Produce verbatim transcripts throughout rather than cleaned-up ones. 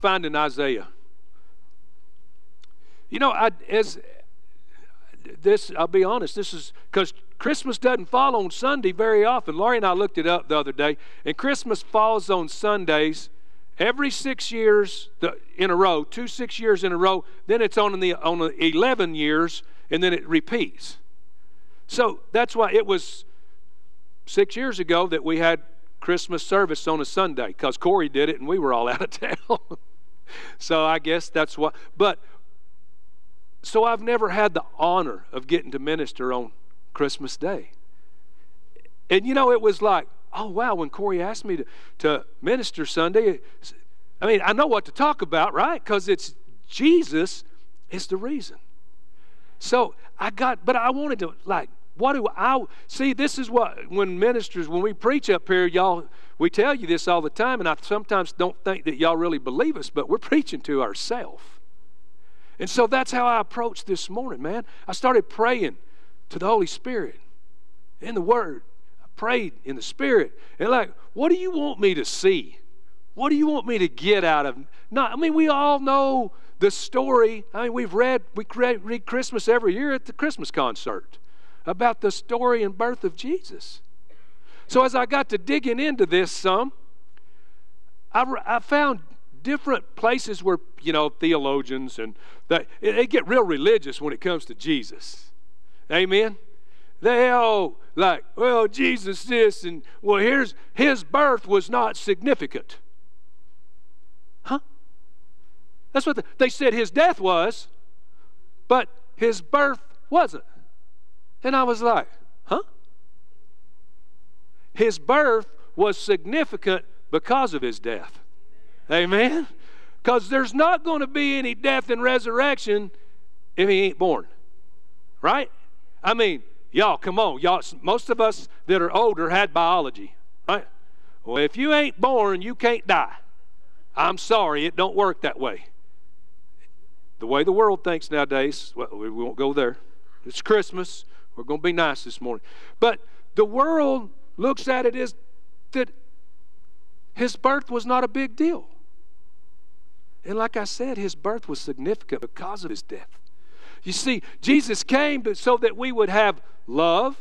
finding Isaiah. You know, I, as this, I'll be honest, this is because Christmas doesn't fall on Sunday very often. Laurie and I looked it up the other day, and Christmas falls on Sundays every six years in a row, two six years in a row. Then it's on the on eleven years, and then it repeats. So that's why it was six years ago that we had Christmas service on a Sunday, because Corey did it and we were all out of town. So I guess that's what. But so I've never had the honor of getting to minister on Christmas Day. And you know, it was like, oh wow, when Corey asked me to, to minister Sunday, I mean, I know what to talk about, right? Because it's Jesus is the reason. So I got, but I wanted to, like, what do I, see, this is what, when ministers, when we preach up here, y'all, we tell you this all the time, and I sometimes don't think that y'all really believe us, but we're preaching to ourselves. And so that's how I approached this morning, man. I started praying to the Holy Spirit in the Word. I prayed in the Spirit. And like, what do you want me to see? What do you want me to get out of? No, I mean, we all know the story. I mean, we've read, we read Christmas every year at the Christmas concert about the story and birth of Jesus. So as I got to digging into this some, I, I found different places where, you know, theologians and that they get real religious when it comes to Jesus. Amen? They all like, well, Jesus this, and well, here's his birth was not significant. Huh? That's what the, they said his death was, but his birth wasn't. And I was like, huh? His birth was significant because of his death. Amen? Because there's not going to be any death and resurrection if he ain't born. Right? I mean, y'all, come on. Y'all, most of us that are older had biology. Right? Well, if you ain't born, you can't die. I'm sorry, it don't work that way. The way the world thinks nowadays, well, we won't go there. It's Christmas. We're going to be nice this morning. But the world looks at it as that his birth was not a big deal. And like I said, his birth was significant because of his death. You see, Jesus came so that we would have love,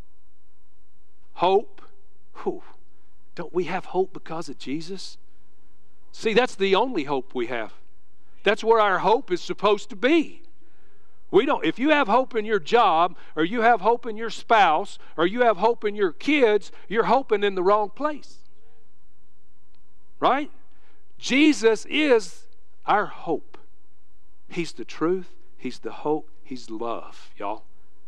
hope. Whew. Don't we have hope because of Jesus? See, that's the only hope we have. That's where our hope is supposed to be. We don't, if you have hope in your job, or you have hope in your spouse, or you have hope in your kids, you're hoping in the wrong place. Right? Jesus is our hope. He's the truth. He's the hope. He's love, y'all.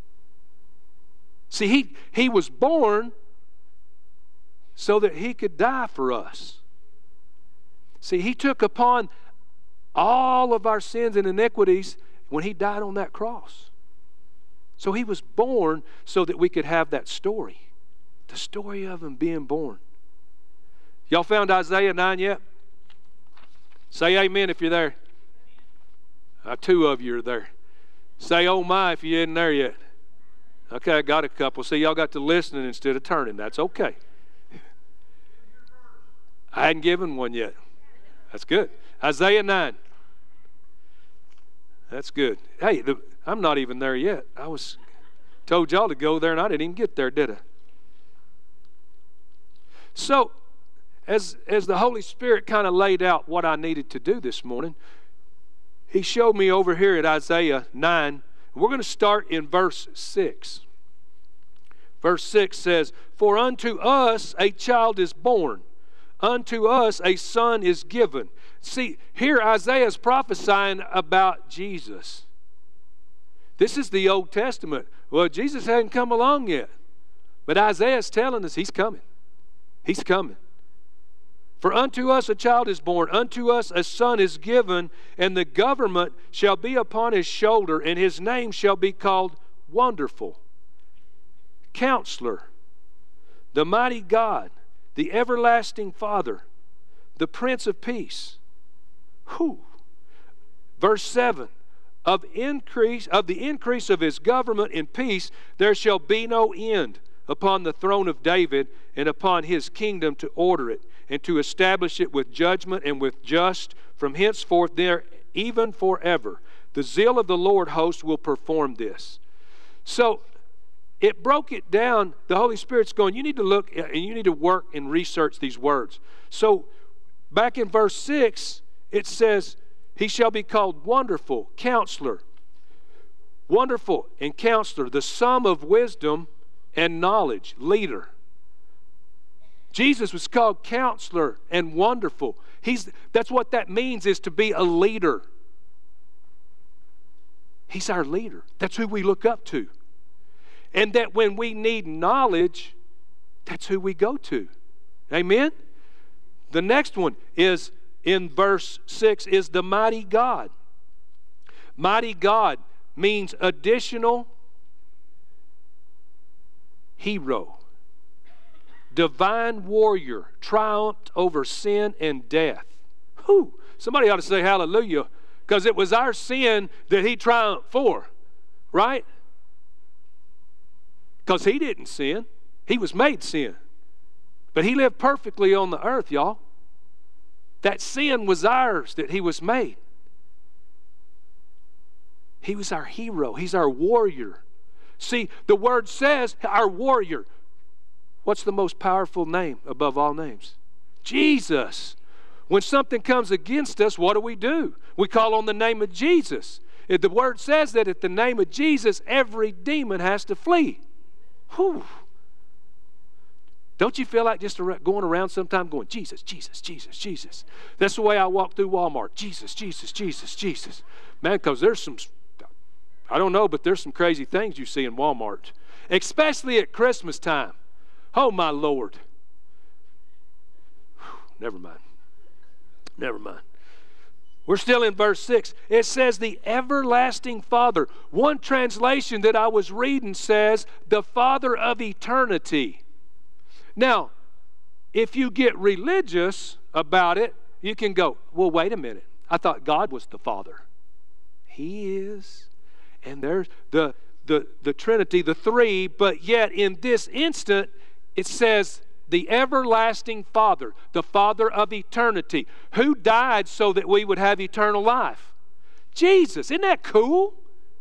See, he, he was born so that he could die for us. See, he took upon all of our sins and iniquities when he died on that cross. So he was born so that we could have that story. The story of him being born. Y'all found Isaiah nine yet? Say amen if you're there. Uh, two of you are there. Say oh my if you ain't there yet. Okay, I got a couple. See, y'all got to listening instead of turning. That's okay. I hadn't given one yet. That's good. Isaiah nine. That's good. Hey, the, I'm not even there yet. I was told y'all to go there and I didn't even get there, did I? So, as, as the Holy Spirit kind of laid out what I needed to do this morning, he showed me over here at Isaiah nine. We're going to start in verse six. Verse six says, "For unto us a child is born, unto us a son is given." See, here Isaiah is prophesying about Jesus. This is the Old Testament. Well, Jesus hadn't come along yet. But Isaiah is telling us he's coming. He's coming. "For unto us a child is born, unto us a son is given, and the government shall be upon his shoulder, and his name shall be called Wonderful, Counselor, the Mighty God, the Everlasting Father, the Prince of Peace." Whew. Verse seven, of increase of the increase of his government and peace there shall be no end upon the throne of David and upon his kingdom, to order it and to establish it with judgment and with just from henceforth there, even forever. The zeal of the Lord host will perform this. So it broke it down. The Holy Spirit's going, you need to look and you need to work and research these words. So back in verse six, it says, he shall be called Wonderful, Counselor. Wonderful and Counselor, the sum of wisdom and knowledge, Leader. Jesus was called Counselor and Wonderful. He's, that's what that means, is to be a leader. He's our leader. That's who we look up to. And that when we need knowledge, that's who we go to. Amen? The next one is in verse six is the mighty God. Mighty God means additional hero. Divine warrior, triumphed over sin and death. Whew. Somebody ought to say hallelujah, because it was our sin that he triumphed for, right? Because he didn't sin. He was made sin. But he lived perfectly on the earth, y'all. That sin was ours that he was made. He was our hero. He's our warrior. See, the word says our warrior. What's the most powerful name above all names? Jesus. When something comes against us, what do we do? We call on the name of Jesus. If the word says that at the name of Jesus, every demon has to flee. Whew. Don't you feel like just going around sometime going, Jesus, Jesus, Jesus, Jesus? That's the way I walk through Walmart. Jesus, Jesus, Jesus, Jesus. Man, because there's some, I don't know, but there's some crazy things you see in Walmart. Especially at Christmas time. Oh, my Lord. Whew, never mind. Never mind. We're still in verse six. It says, the everlasting Father. One translation that I was reading says, the Father of eternity. Now, if you get religious about it, you can go, well, wait a minute. I thought God was the Father. He is. And there's the, the, the Trinity, the three, but yet in this instant, it says the everlasting Father, the Father of eternity, who died so that we would have eternal life. Jesus. Isn't that cool?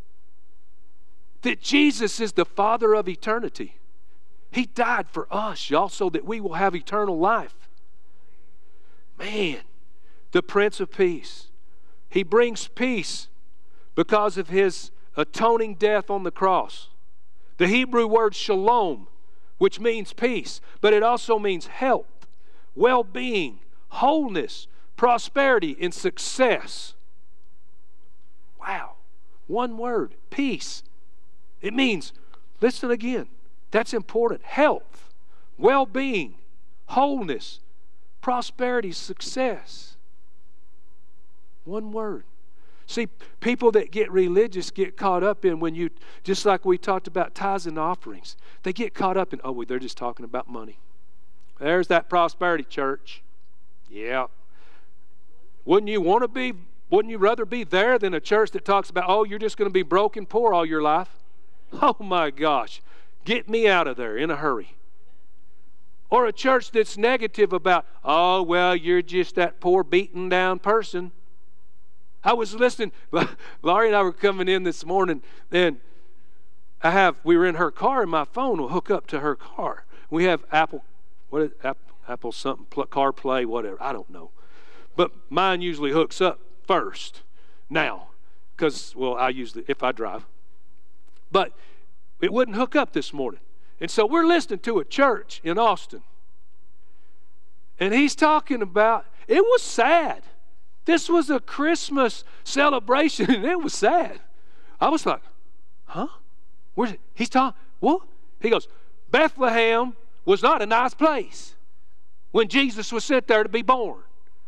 That Jesus is the Father of eternity. He died for us, y'all, so that we will have eternal life. Man, the Prince of Peace. He brings peace because of his atoning death on the cross. The Hebrew word shalom, which means peace, but it also means health, well-being, wholeness, prosperity, and success. Wow. One word, peace. It means, listen again, that's important. Health, well-being, wholeness, prosperity, success. One word. See, people that get religious get caught up in when you, just like we talked about tithes and offerings, they get caught up in, oh, well, they're just talking about money. There's that prosperity church. Yeah. Wouldn't you want to be, wouldn't you rather be there than a church that talks about, oh, you're just going to be broke and poor all your life? Oh, my gosh. Get me out of there in a hurry. Or a church that's negative about, oh, well, you're just that poor, beaten down person. I was listening. Laurie and I were coming in this morning, and I have, we were in her car, and my phone will hook up to her car. We have Apple, what is Apple, Apple something, CarPlay, whatever. I don't know. But mine usually hooks up first now because, well, I usually, if I drive. But it wouldn't hook up this morning. And so we're listening to a church in Austin. And he's talking about, it was sad. This was a Christmas celebration, and it was sad. I was like, huh? Where's it? He's talking, what? He goes, Bethlehem was not a nice place when Jesus was sent there to be born.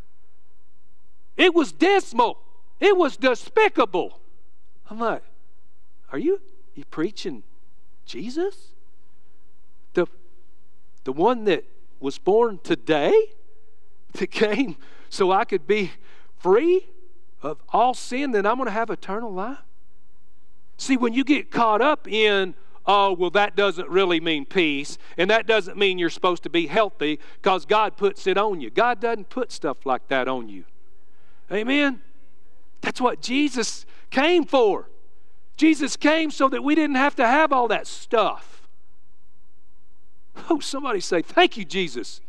It was dismal. It was despicable. I'm like, are you, you preaching Jesus? The, the one that was born today? That came so I could be free of all sin, then I'm going to have eternal life? See, when you get caught up in, oh, well, that doesn't really mean peace, and that doesn't mean you're supposed to be healthy because God puts it on you. God doesn't put stuff like that on you. Amen? That's what Jesus came for. Jesus came so that we didn't have to have all that stuff. Oh, somebody say, thank you, Jesus.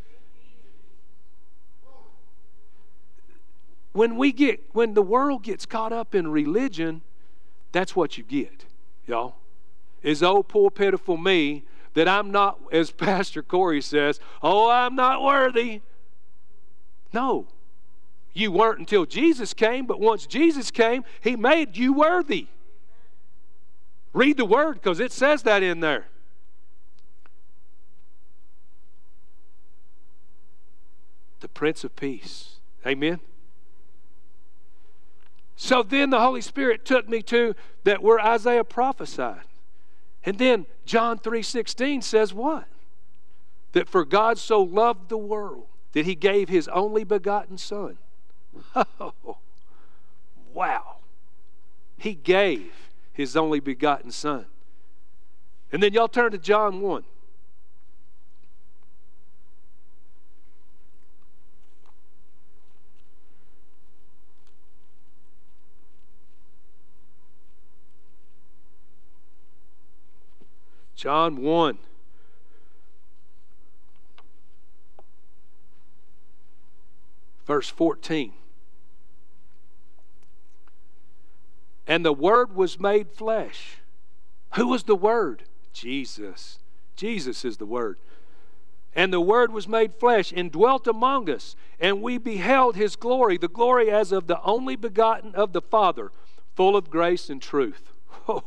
When we get, when the world gets caught up in religion, that's what you get, y'all. Is oh, poor pitiful me, that I'm not, as Pastor Corey says, oh, I'm not worthy. No, you weren't until Jesus came, but once Jesus came, He made you worthy. Read the Word, because it says that in there. The Prince of Peace. Amen? So then the Holy Spirit took me to that where Isaiah prophesied. And then John three sixteen says what? That for God so loved the world that He gave His only begotten Son. Oh, wow. He gave His only begotten Son. And then y'all turn to John one. John one. Verse fourteen. And the Word was made flesh. Who was the Word? Jesus. Jesus is the Word. And the Word was made flesh and dwelt among us. And we beheld His glory, the glory as of the only begotten of the Father, full of grace and truth. Oh.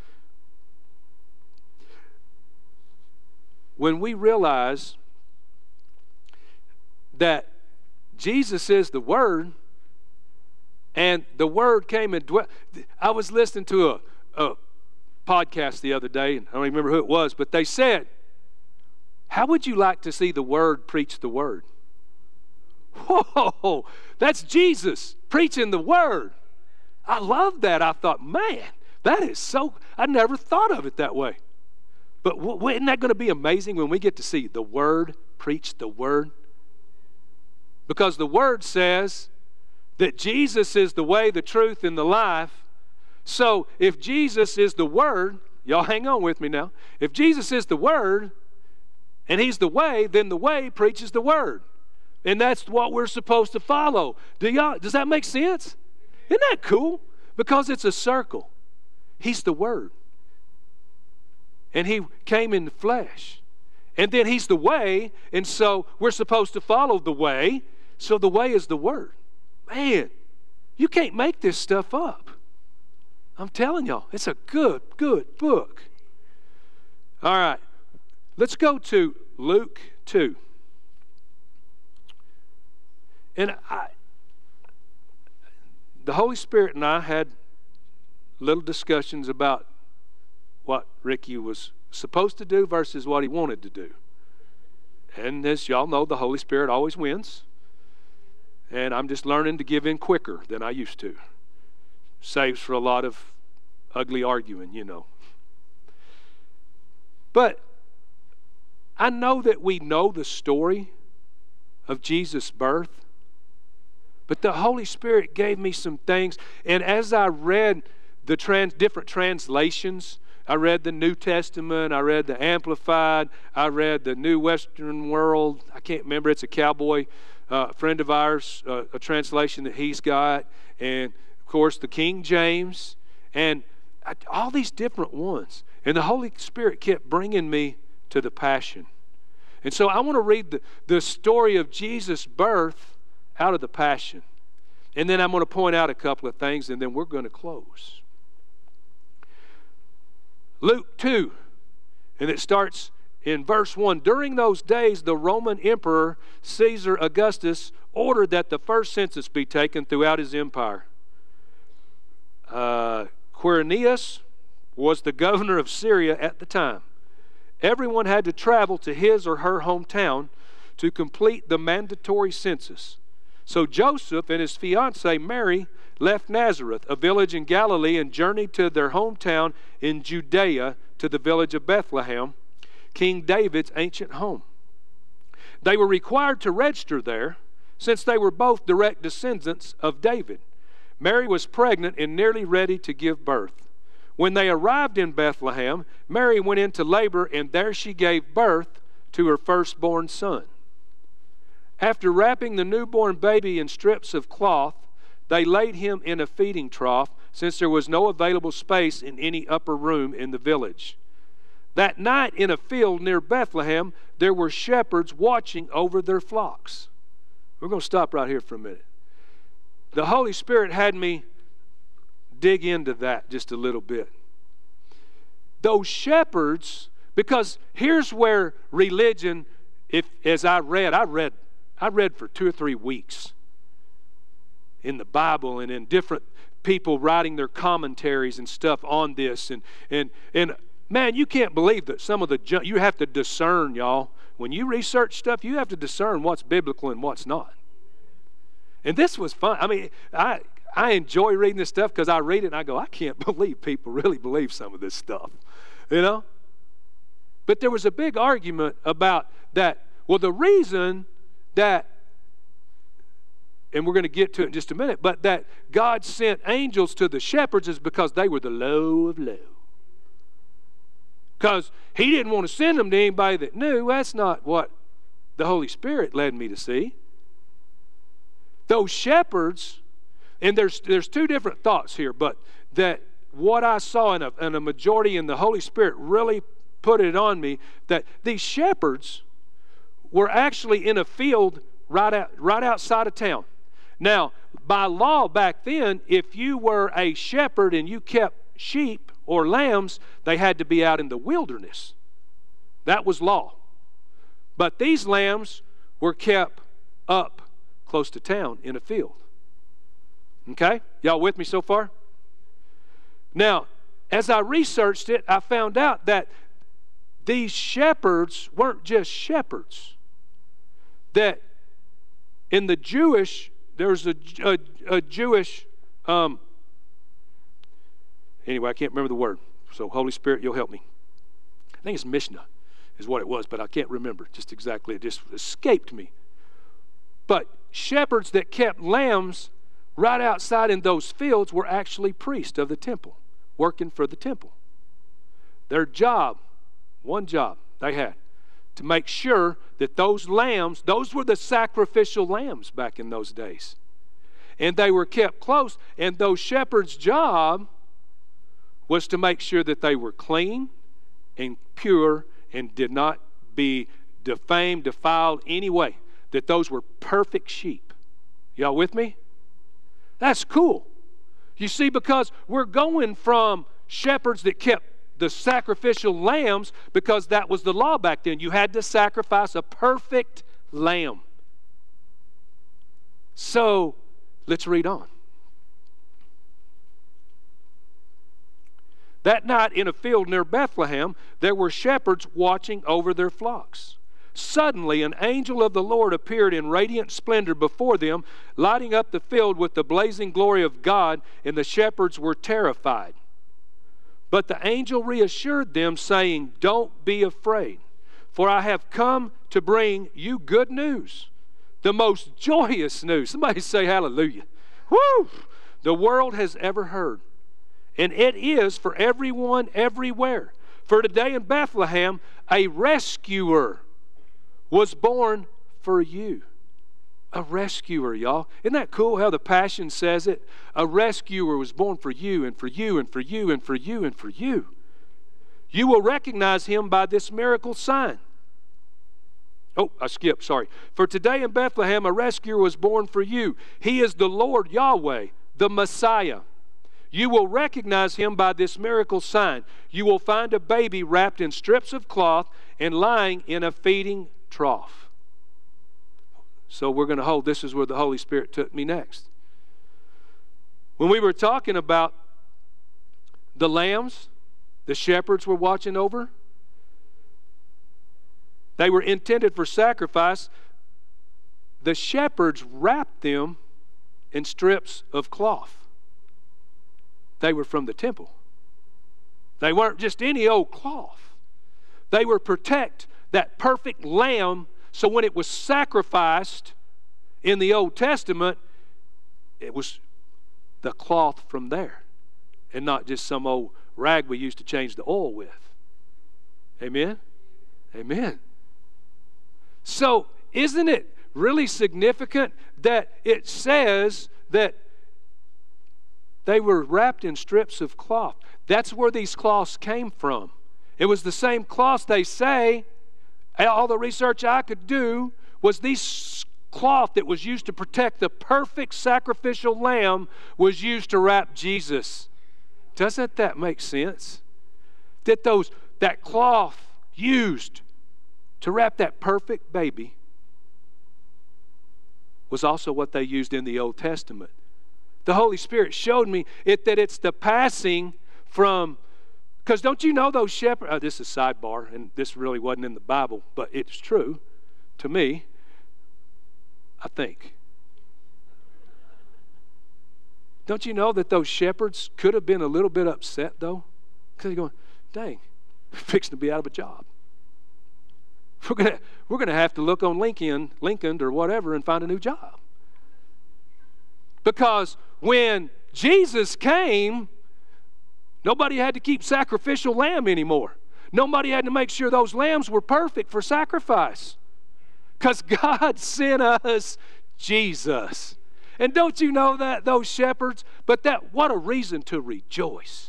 When we realize that Jesus is the Word, and the Word came and dwelt. I was listening to a, a podcast the other day, and I don't even remember who it was, but they said, how would you like to see the Word preach the Word? Whoa, that's Jesus preaching the Word. I love that. I thought, man, that is so, I never thought of it that way. But w- isn't that going to be amazing when we get to see the Word preach the Word? Because the Word says that Jesus is the way, the truth, and the life. So if Jesus is the Word, y'all hang on with me now. If Jesus is the Word and He's the way, then the way preaches the Word. And that's what we're supposed to follow. Do y'all, does that make sense? Isn't that cool? Because it's a circle. He's the Word. And He came in the flesh. And then He's the way, and so we're supposed to follow the way. So the way is the Word. Man, you can't make this stuff up. I'm telling y'all, it's a good, good book. All right, let's go to Luke two. And I, the Holy Spirit and I had little discussions about what Ricky was supposed to do versus what he wanted to do. And as y'all know, the Holy Spirit always wins. And I'm just learning to give in quicker than I used to. Saves for a lot of ugly arguing, you know. But I know that we know the story of Jesus' birth. But the Holy Spirit gave me some things. And as I read the trans, different translations, I read the New Testament, I read the Amplified, I read the New Western World. I can't remember, it's a cowboy uh, friend of ours, uh, a translation that he's got. And, of course, the King James. And I, all these different ones. And the Holy Spirit kept bringing me to the Passion. And so I want to read the, the story of Jesus' birth out of the Passion. And then I'm going to point out a couple of things, and then we're going to close. Luke two, and it starts in verse one. During those days, the Roman Emperor Caesar Augustus ordered that the first census be taken throughout his empire. Uh, Quirinius was the governor of Syria at the time. Everyone had to travel to his or her hometown to complete the mandatory census. So Joseph and his fiancée Mary left Nazareth, a village in Galilee, and journeyed to their hometown in Judea, to the village of Bethlehem, King David's ancient home. They were required to register there, since they were both direct descendants of David. Mary was pregnant and nearly ready to give birth. When they arrived in Bethlehem, Mary went into labor, and there she gave birth to her firstborn son. After wrapping the newborn baby in strips of cloth, they laid him in a feeding trough, since there was no available space in any upper room in the village. That night in a field near Bethlehem, there were shepherds watching over their flocks. We're going to stop right here for a minute. The Holy Spirit had me dig into that just a little bit. Those shepherds, because here's where religion, if as I read, I read, I read for two or three weeks in the Bible and in different people writing their commentaries and stuff on this, and and and man, you can't believe that some of the junk, you have to discern, y'all. When you research stuff, you have to discern what's biblical and what's not. And this was fun. I mean, I I enjoy reading this stuff because I read it and I go, I can't believe people really believe some of this stuff, you know? But there was a big argument about that. Well, the reason that, and we're going to get to it in just a minute, but that God sent angels to the shepherds is because they were the low of low. Because he didn't want to send them to anybody that knew. That's not what the Holy Spirit led me to see. Those shepherds, and there's there's two different thoughts here, but that what I saw in a, in a majority, and the Holy Spirit really put it on me, that these shepherds were actually in a field right out right outside of town. Now, by law back then, if you were a shepherd and you kept sheep or lambs, they had to be out in the wilderness. That was law. But these lambs were kept up close to town in a field. Okay? Y'all with me so far? Now, as I researched it, I found out that these shepherds weren't just shepherds. That in the Jewish, there's a, a, a Jewish, um, anyway, I can't remember the word. So, Holy Spirit, you'll help me. I think it's Mishnah is what it was, but I can't remember just exactly. It just escaped me. But shepherds that kept lambs right outside in those fields were actually priests of the temple, working for the temple. Their job, one job they had, to make sure that those lambs, those were the sacrificial lambs back in those days. And they were kept close, and those shepherds' job was to make sure that they were clean and pure and did not be defamed, defiled any way. That those were perfect sheep. Y'all with me? That's cool. You see, because we're going from shepherds that kept the sacrificial lambs, because that was the law back then. You had to sacrifice a perfect lamb. So, let's read on. That night in a field near Bethlehem, there were shepherds watching over their flocks. Suddenly, an angel of the Lord appeared in radiant splendor before them, lighting up the field with the blazing glory of God, and the shepherds were terrified. But the angel reassured them, saying, "Don't be afraid, for I have come to bring you good news, the most joyous news." Somebody say hallelujah. Woo! The world has ever heard. And it is for everyone everywhere. For today in Bethlehem, a rescuer was born for you. A rescuer, y'all. Isn't that cool how the Passion says it? A rescuer was born for you and for you and for you and for you and for you. You will recognize him by this miracle sign. Oh, I skipped, sorry. For today in Bethlehem, a rescuer was born for you. He is the Lord Yahweh, the Messiah. You will recognize him by this miracle sign. You will find a baby wrapped in strips of cloth and lying in a feeding trough. So we're going to hold, this is where the Holy Spirit took me next. When we were talking about the lambs, the shepherds were watching over, they were intended for sacrifice. The shepherds wrapped them in strips of cloth. They were from the temple. They weren't just any old cloth. They were protect that perfect lamb, so when it was sacrificed in the Old Testament, it was the cloth from there and not just some old rag we used to change the oil with. Amen? Amen. So, isn't it really significant that it says that they were wrapped in strips of cloth? That's where these cloths came from. It was the same cloths, they say. All the research I could do was these cloth that was used to protect the perfect sacrificial lamb was used to wrap Jesus. Doesn't that make sense? That those that cloth used to wrap that perfect baby was also what they used in the Old Testament. The Holy Spirit showed me it that it's the passing from, because don't you know those shepherds, oh, this is sidebar, and this really wasn't in the Bible, but it's true to me, I think. Don't you know that those shepherds could have been a little bit upset, though? Because they're going, dang, we're fixing to be out of a job. We're going to we're going to have to look on Lincoln, Lincoln or whatever and find a new job. Because when Jesus came, nobody had to keep sacrificial lamb anymore. Nobody had to make sure those lambs were perfect for sacrifice. Because God sent us Jesus. And don't you know that, those shepherds? But that, what a reason to rejoice.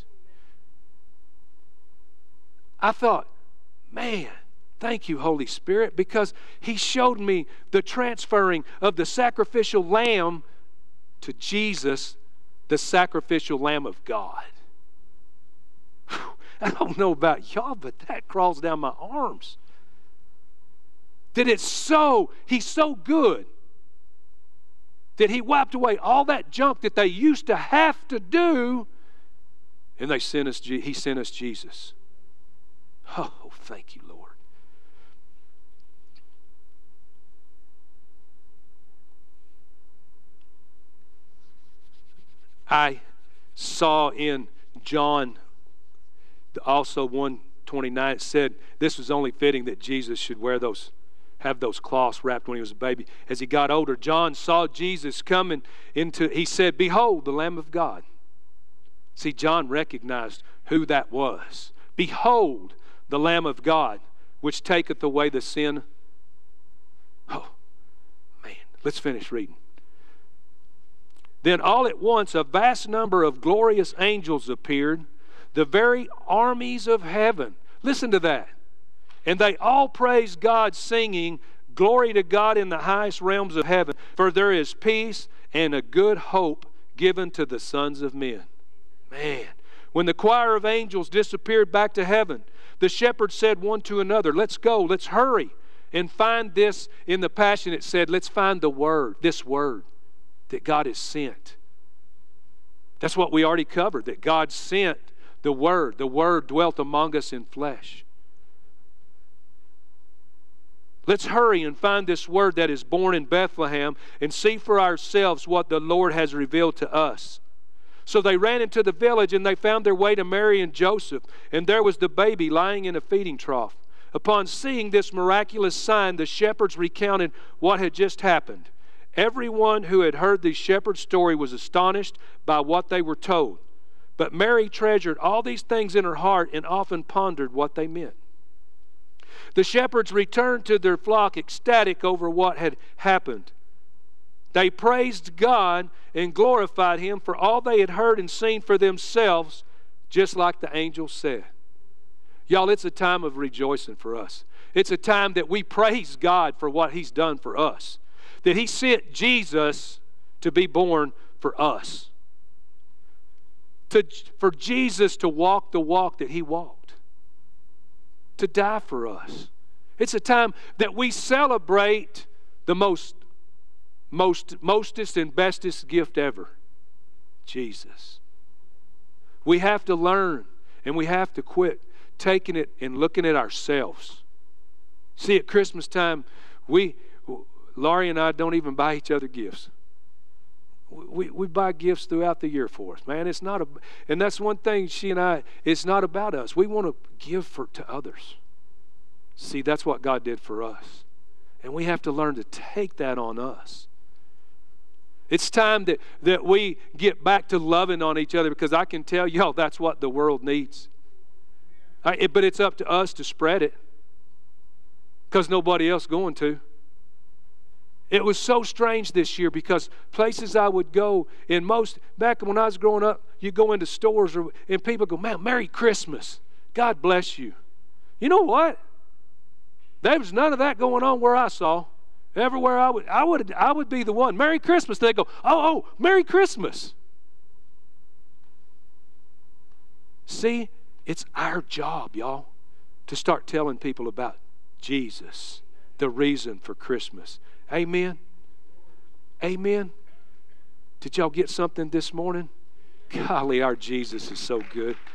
I thought, man, thank you, Holy Spirit, because He showed me the transferring of the sacrificial lamb to Jesus, the sacrificial Lamb of God. Whew, I don't know about y'all, but that crawls down my arms. That it's so, He's so good that He wiped away all that junk that they used to have to do, and they sent us, He sent us Jesus. Oh, thank you, Lord. I saw in John also one twenty-nine, it said this was only fitting that Jesus should wear those, have those cloths wrapped when He was a baby. As He got older, John saw Jesus coming into, he said, behold, the Lamb of God. See, John recognized who that was. Behold, the Lamb of God, which taketh away the sin. Oh, man, let's finish reading. Then all at once a vast number of glorious angels appeared, the very armies of heaven. Listen to that. And they all praised God, singing, glory to God in the highest realms of heaven, for there is peace and a good hope given to the sons of men. Man, when the choir of angels disappeared back to heaven, the shepherds said one to another, let's go, let's hurry and find this. In the Passion it said, let's find the word, this word that God has sent. That's what we already covered, that God sent the Word. The Word dwelt among us in flesh. Let's hurry and find this Word that is born in Bethlehem and see for ourselves what the Lord has revealed to us. So they ran into the village and they found their way to Mary and Joseph, and there was the baby lying in a feeding trough. Upon seeing this miraculous sign, the shepherds recounted what had just happened. Everyone who had heard the shepherd's story was astonished by what they were told. But Mary treasured all these things in her heart and often pondered what they meant. The shepherds returned to their flock ecstatic over what had happened. They praised God and glorified Him for all they had heard and seen for themselves, just like the angel said. Y'all, it's a time of rejoicing for us. It's a time that we praise God for what He's done for us. That He sent Jesus to be born for us. To, for Jesus to walk the walk that He walked. To die for us. It's a time that we celebrate the most, most, mostest and bestest gift ever. Jesus. We have to learn and we have to quit taking it and looking at ourselves. See, at Christmas time, we... Laurie and I don't even buy each other gifts. We, we buy gifts throughout the year for us, man. It's not a, and that's one thing she and I, it's not about us. We want to give for, to others. See, that's what God did for us. And we have to learn to take that on us. It's time that, that we get back to loving on each other, because I can tell y'all that's what the world needs. I, it, but it's up to us to spread it, because nobody else going to. It was so strange this year, because places I would go, in most, back when I was growing up, you go into stores or, and people go, man, Merry Christmas. God bless you. You know what? There was none of that going on where I saw. Everywhere I would, I would, I would be the one. Merry Christmas. They go, oh, oh, Merry Christmas. See, it's our job, y'all, to start telling people about Jesus, the reason for Christmas. Amen. Amen. Did y'all get something this morning? Golly, our Jesus is so good.